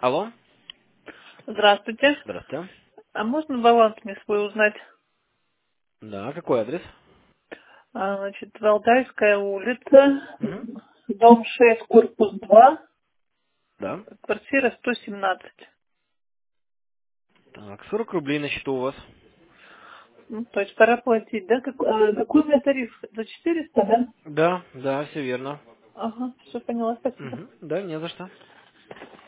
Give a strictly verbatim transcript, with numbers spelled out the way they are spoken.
Алло. Здравствуйте. Здравствуйте. А можно баланс мне свой узнать? Да, какой адрес? А, Значит, Валдайская улица, Угу. дом шесть, корпус два, Да. квартира сто семнадцать. Так, сорок рублей на счету у вас. Ну, то есть пора платить, да? Как, а, какой у меня тариф? За четыреста, да? Да, да, все верно. Ага, все поняла, спасибо. Угу. Да, не за что.